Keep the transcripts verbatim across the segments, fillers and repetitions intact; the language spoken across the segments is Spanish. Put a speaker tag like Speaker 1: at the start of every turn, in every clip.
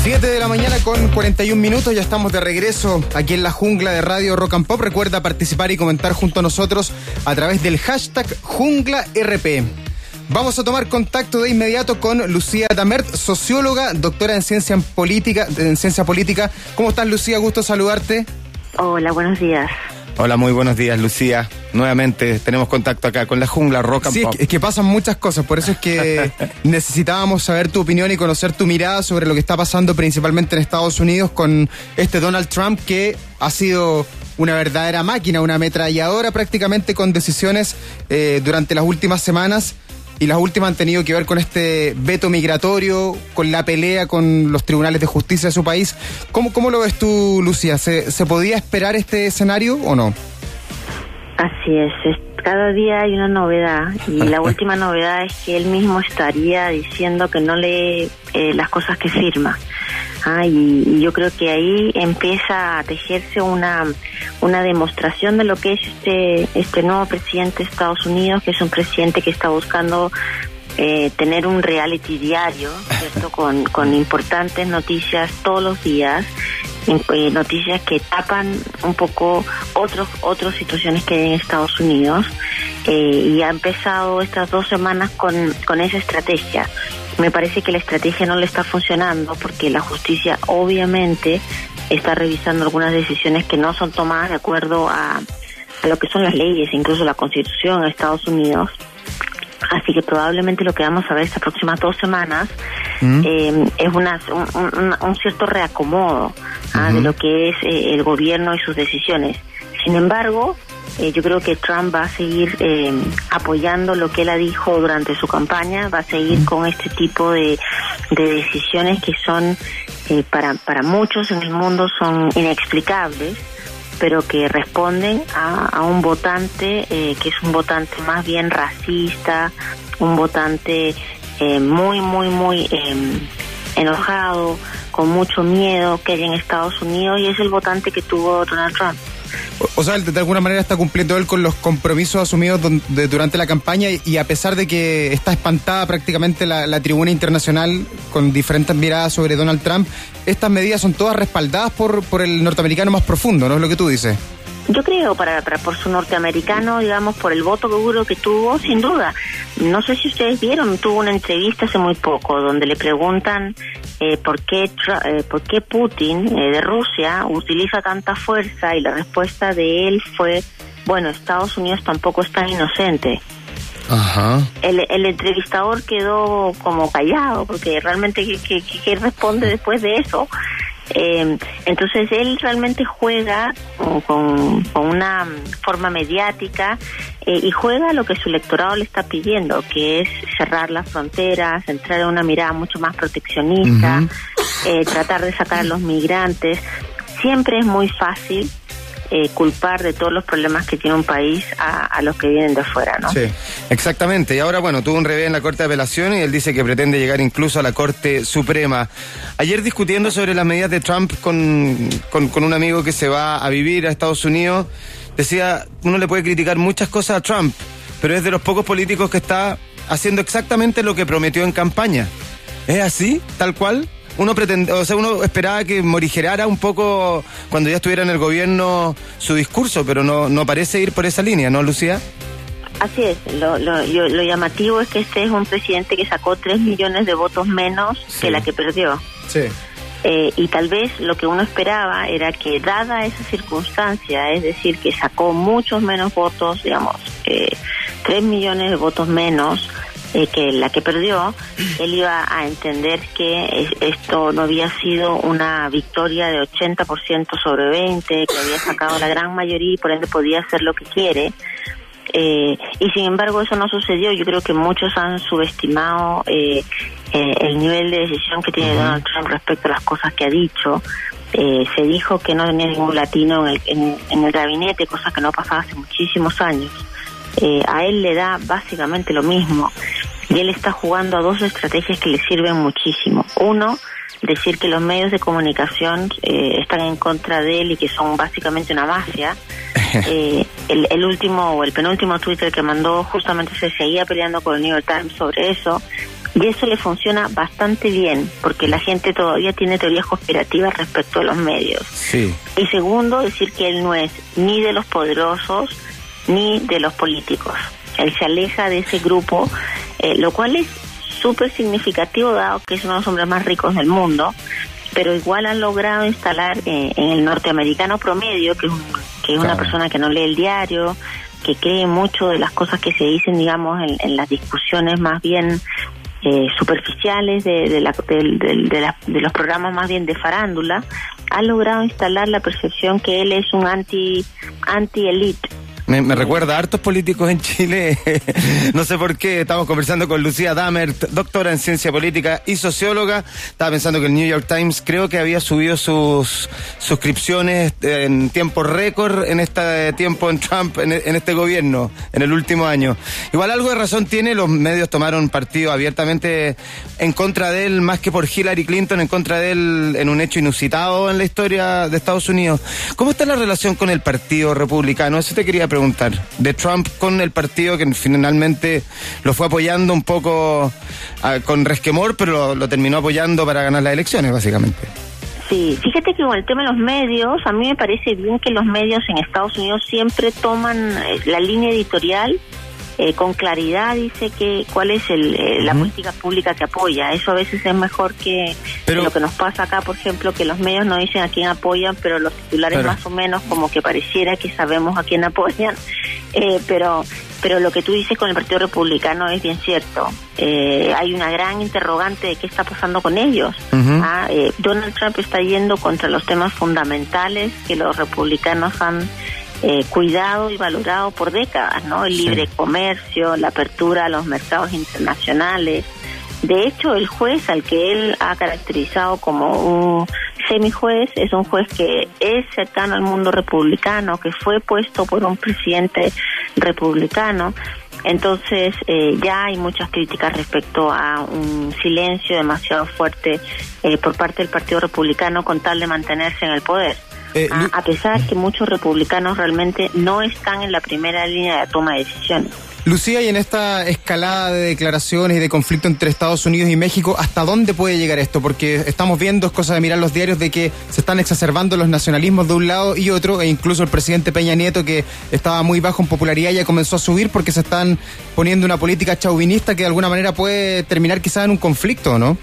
Speaker 1: siete de la mañana con cuarenta y un minutos, ya estamos de regreso aquí en la jungla de Radio Rock and Pop. Recuerda participar y comentar junto a nosotros a través del hashtag JunglaRP. Vamos a tomar contacto de inmediato con Lucía Tamert, socióloga, doctora en ciencia en política, en ciencia política. ¿Cómo estás, Lucía? Gusto saludarte.
Speaker 2: Hola, buenos días.
Speaker 3: Hola, muy buenos días, Lucía. Nuevamente tenemos contacto acá con la jungla Rock and
Speaker 1: sí,
Speaker 3: Pop.
Speaker 1: Sí, es, es que pasan muchas cosas, por eso es que necesitábamos saber tu opinión y conocer tu mirada sobre lo que está pasando principalmente en Estados Unidos con este Donald Trump, que ha sido una verdadera máquina, una ametralladora prácticamente, con decisiones eh, durante las últimas semanas. Y las últimas han tenido que ver con este veto migratorio, con la pelea con los tribunales de justicia de su país. ¿Cómo, cómo lo ves tú, Lucía? ¿Se, ¿Se podía esperar este escenario o no?
Speaker 2: Así es, es, cada día hay una novedad, y la última novedad es que él mismo estaría diciendo que no lee eh, las cosas que firma. Ah, y, y yo creo que ahí empieza a tejerse una una demostración de lo que es este este nuevo presidente de Estados Unidos, que es un presidente que está buscando eh, tener un reality diario, ¿cierto? con, con importantes noticias todos los días, eh, noticias que tapan un poco otros otras situaciones que hay en Estados Unidos, eh, y ha empezado estas dos semanas con, con esa estrategia. Me parece que la estrategia no le está funcionando porque la justicia obviamente está revisando algunas decisiones que no son tomadas de acuerdo a, a lo que son las leyes, incluso la Constitución de Estados Unidos. Así que probablemente lo que vamos a ver estas próximas dos semanas mm. eh, es una, un, un, un cierto reacomodo ¿ah? uh-huh. de lo que es eh, el gobierno y sus decisiones. Sin embargo, Eh, yo creo que Trump va a seguir eh, apoyando lo que él ha dicho durante su campaña, va a seguir con este tipo de, de decisiones que son, eh, para, para muchos en el mundo son inexplicables, pero que responden a, a un votante eh, que es un votante más bien racista, un votante eh, muy, muy, muy eh, enojado, con mucho miedo que hay en Estados Unidos, y es el votante que tuvo Donald Trump.
Speaker 1: O sea, de alguna manera está cumpliendo él con los compromisos asumidos de, durante la campaña, y a pesar de que está espantada prácticamente la, la tribuna internacional con diferentes miradas sobre Donald Trump, estas medidas son todas respaldadas por, por el norteamericano más profundo, ¿no es lo que tú dices?
Speaker 2: Yo creo, para, para por su norteamericano, digamos, por el voto duro que tuvo, sin duda. No sé si ustedes vieron, tuvo una entrevista hace muy poco donde le preguntan eh, por qué eh, por qué Putin eh, de Rusia utiliza tanta fuerza, y la respuesta de él fue, bueno, Estados Unidos tampoco es tan inocente.
Speaker 1: Ajá.
Speaker 2: El, el entrevistador quedó como callado, porque realmente ¿qué, qué, qué responde después de eso? Eh, entonces él realmente juega con, con, con una forma mediática eh, y juega lo que su electorado le está pidiendo, que es cerrar las fronteras, entrar en una mirada mucho más proteccionista, uh-huh. eh, tratar de sacar a los migrantes. Siempre es muy fácil Eh, culpar de todos los problemas que tiene un país a, a los que vienen de afuera, ¿no?
Speaker 3: Sí, exactamente. Y ahora, bueno, tuvo un revés en la Corte de Apelaciones y él dice que pretende llegar incluso a la Corte Suprema. Ayer, discutiendo sobre las medidas de Trump con, con, con un amigo que se va a vivir a Estados Unidos, decía, uno le puede criticar muchas cosas a Trump, pero es de los pocos políticos que está haciendo exactamente lo que prometió en campaña. ¿Es así? ¿Tal cual? Uno pretende, o sea, uno esperaba que morigerara un poco cuando ya estuviera en el gobierno su discurso, pero no, no parece ir por esa línea, ¿no, Lucía?
Speaker 2: Así es, lo, lo, lo llamativo es que este es un presidente que sacó tres millones de votos menos sí. que la que perdió.
Speaker 1: Sí.
Speaker 2: Eh, y tal vez lo que uno esperaba era que, dada esa circunstancia, es decir, que sacó muchos menos votos, digamos, eh, tres millones de votos menos, Eh, que la que perdió, él iba a entender que esto no había sido una victoria de ochenta por ciento sobre veinte, que había sacado la gran mayoría y por ende podía hacer lo que quiere. Eh, y sin embargo eso no sucedió. Yo creo que muchos han subestimado eh, eh, el nivel de decisión que tiene uh-huh. Donald Trump respecto a las cosas que ha dicho. Eh, se dijo que no tenía ningún latino en el, en, en el gabinete, cosa que no pasaba hace muchísimos años. Eh, a él le da básicamente lo mismo, y él está jugando a dos estrategias que le sirven muchísimo. Uno, decir que los medios de comunicación eh, están en contra de él y que son básicamente una mafia. Eh, el, el último o el penúltimo Twitter que mandó justamente se seguía peleando con el New York Times sobre eso, Y eso le funciona bastante bien, porque la gente todavía tiene teorías conspirativas respecto a los medios.
Speaker 3: Sí.
Speaker 2: Y segundo, decir que él no es ni de los poderosos ni de los políticos. Él se aleja de ese grupo, eh, lo cual es súper significativo, dado que es uno de los hombres más ricos del mundo, pero igual han logrado instalar eh, en el norteamericano promedio, que es, un, que es claro. una persona que no lee el diario, que cree mucho de las cosas que se dicen, digamos, en, en las discusiones más bien eh, superficiales de, de, la, de, de, de, la, de los programas más bien de farándula, ha logrado instalar la percepción que él es un anti anti-elite.
Speaker 3: Me, me recuerda a hartos políticos en Chile, no sé por qué. Estamos conversando con Lucía Dammert, doctora en ciencia política y socióloga. Estaba pensando que el New York Times creo que había subido sus suscripciones en tiempo récord en este tiempo en Trump, en, en este gobierno, en el último año. Igual algo de razón tiene, los medios tomaron partido abiertamente en contra de él, más que por Hillary Clinton, en contra de él en un hecho inusitado en la historia de Estados Unidos. ¿Cómo está la relación con el Partido Republicano? Eso te quería preguntar. preguntar, de Trump con el partido que finalmente lo fue apoyando un poco uh, con resquemor, pero lo, lo terminó apoyando para ganar las elecciones, básicamente.
Speaker 2: Sí, fíjate que con el tema de los medios, a mí me parece bien que los medios en Estados Unidos siempre toman eh, la línea editorial eh, con claridad, dice que cuál es el, eh, la uh-huh. política pública que apoya. Eso a veces es mejor que, pero, que lo que nos pasa acá, por ejemplo, que los medios no dicen a quién apoyan, pero los titulares pero, más o menos como que pareciera que sabemos a quién apoyan. Eh, pero pero lo que tú dices con el Partido Republicano es bien cierto. Eh, hay una gran interrogante de qué está pasando con ellos. Uh-huh. Ah, eh, Donald Trump está yendo contra los temas fundamentales que los republicanos han Eh, cuidado y valorado por décadas, ¿no? El libre sí. comercio, la apertura a los mercados internacionales. De hecho, el juez al que él ha caracterizado como un semijuez es un juez que es cercano al mundo republicano, que fue puesto por un presidente republicano. Entonces, eh, ya hay muchas críticas respecto a un silencio demasiado fuerte eh, por parte del Partido Republicano con tal de mantenerse en el poder. Eh, a, a pesar que muchos republicanos realmente no están en la primera línea de toma de decisiones.
Speaker 1: Lucía, y en esta escalada de declaraciones y de conflicto entre Estados Unidos y México, ¿hasta dónde puede llegar esto? Porque estamos viendo, es cosa de mirar los diarios, de que se están exacerbando los nacionalismos de un lado y otro, e incluso el presidente Peña Nieto, que estaba muy bajo en popularidad, ya comenzó a subir porque se están poniendo una política chauvinista que de alguna manera puede terminar quizás en un conflicto, ¿no?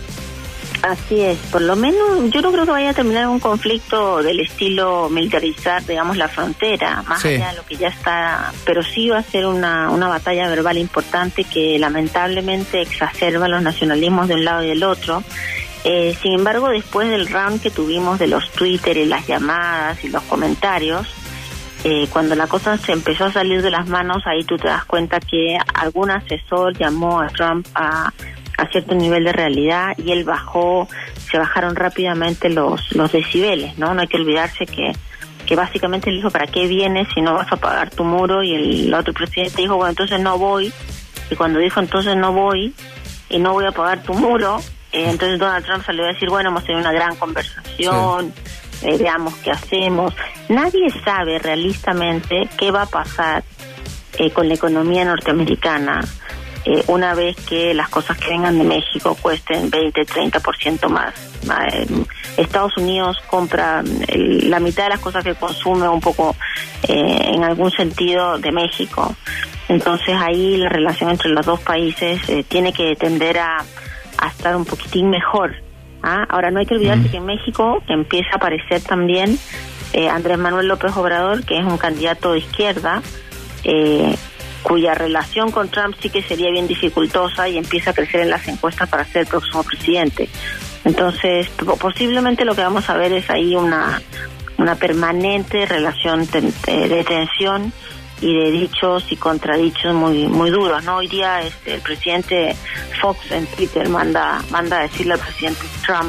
Speaker 2: Así es, por lo menos yo no creo que vaya a terminar un conflicto del estilo militarizar, digamos, la frontera, más sí. allá de lo que ya está, pero sí va a ser una, una batalla verbal importante que lamentablemente exacerba los nacionalismos de un lado y del otro. Eh, sin embargo, después del round que tuvimos de los Twitter y las llamadas y los comentarios, eh, cuando la cosa se empezó a salir de las manos, ahí tú te das cuenta que algún asesor llamó a Trump a a cierto nivel de realidad y él bajó, se bajaron rápidamente los los decibeles, ¿no? No hay que olvidarse que que básicamente él dijo, ¿para qué vienes si no vas a pagar tu muro? Y el otro presidente dijo, bueno, entonces no voy. Y cuando dijo, entonces no voy y no voy a pagar tu muro, eh, entonces Donald Trump salió a decir, bueno, hemos tenido una gran conversación, sí. eh, veamos qué hacemos. Nadie sabe realistamente qué va a pasar eh, con la economía norteamericana Eh, una vez que las cosas que vengan de México cuesten veinte, treinta por ciento más. Eh, Estados Unidos compra el, la mitad de las cosas que consume un poco eh, en algún sentido de México. Entonces ahí la relación entre los dos países eh, tiene que tender a, a estar un poquitín mejor. ¿ah? Ahora no hay que olvidarse mm. que en México empieza a aparecer también eh, Andrés Manuel López Obrador, que es un candidato de izquierda, eh, cuya relación con Trump sí que sería bien dificultosa y empieza a crecer en las encuestas para ser el próximo presidente. Entonces, posiblemente lo que vamos a ver es ahí una una permanente relación de tensión y de dichos y contradichos muy muy duros, ¿no? Hoy día este, el presidente Fox en Twitter manda manda a decirle al presidente Trump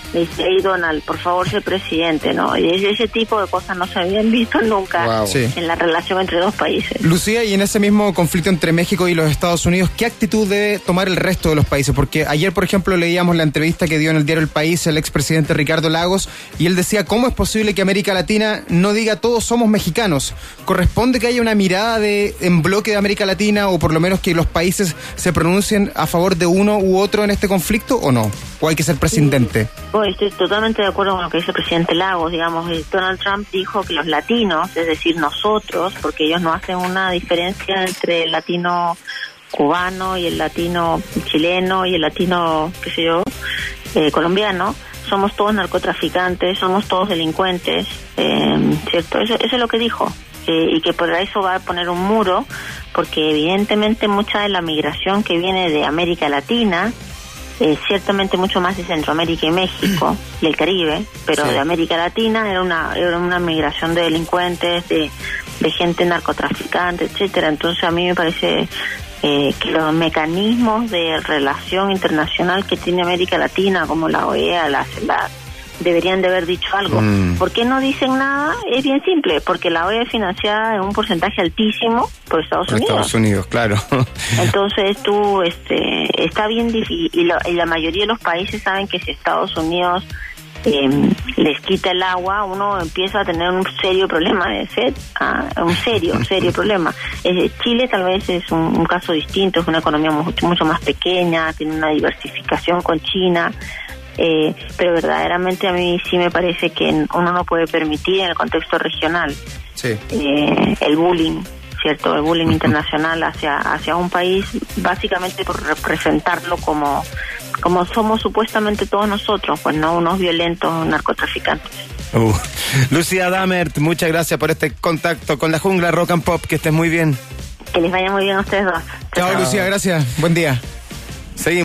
Speaker 2: le dice, hey Donald, por favor, sé presidente, ¿no? Y ese, ese tipo de cosas no se habían visto nunca
Speaker 3: wow.
Speaker 1: sí.
Speaker 2: en la relación entre dos países.
Speaker 1: Lucía, y en ese mismo conflicto entre México y los Estados Unidos, ¿qué actitud debe tomar el resto de los países? Porque ayer, por ejemplo, leíamos la entrevista que dio en el diario El País el expresidente Ricardo Lagos, y él decía, ¿cómo es posible que América Latina no diga todos somos mexicanos? ¿Corresponde que haya una mirada de en bloque de América Latina, o por lo menos que los países se pronuncien a favor de uno u otro en este conflicto, o no? ¿O hay que ser presidente?
Speaker 2: Sí. Bueno, estoy totalmente de acuerdo con lo que dice el presidente Lagos. Digamos, Donald Trump dijo que los latinos, es decir, nosotros, porque ellos no hacen una diferencia entre el latino cubano y el latino chileno y el latino, qué sé yo, eh, colombiano, somos todos narcotraficantes, somos todos delincuentes, eh, ¿cierto? Eso, eso es lo que dijo. Eh, y que por eso va a poner un muro, porque evidentemente mucha de la migración que viene de América Latina, Eh, ciertamente mucho más de Centroamérica y México y el Caribe, pero sí. de América Latina era una era una migración de delincuentes, de, de gente narcotraficante, etcétera. Entonces a mí me parece eh, que los mecanismos de relación internacional que tiene América Latina, como la O E A, la CELAC, deberían de haber dicho algo. Mm. ¿Por qué no dicen nada? Es bien simple, porque la O E A es financiada en un porcentaje altísimo por Estados por Unidos.
Speaker 3: Estados Unidos, claro.
Speaker 2: Entonces tú, este, está bien difícil, y, lo, y la mayoría de los países saben que si Estados Unidos eh, les quita el agua, uno empieza a tener un serio problema de sed, ah, un serio, serio problema. Eh, Chile tal vez es un, un caso distinto, es una economía mucho, mucho más pequeña, tiene una diversificación con China. Eh, pero verdaderamente a mí sí me parece que uno no puede permitir en el contexto regional
Speaker 1: sí.
Speaker 2: eh, el bullying, ¿cierto? El bullying uh-huh. internacional hacia hacia un país, básicamente por representarlo como como somos supuestamente todos nosotros, pues no unos violentos narcotraficantes.
Speaker 3: Uh. Lucía Dammert, muchas gracias por este contacto con la jungla Rock and Pop, que estés muy bien.
Speaker 2: Que les vaya muy bien a ustedes dos.
Speaker 1: Chao, Chao. Lucía, gracias, buen día.
Speaker 3: Seguimos.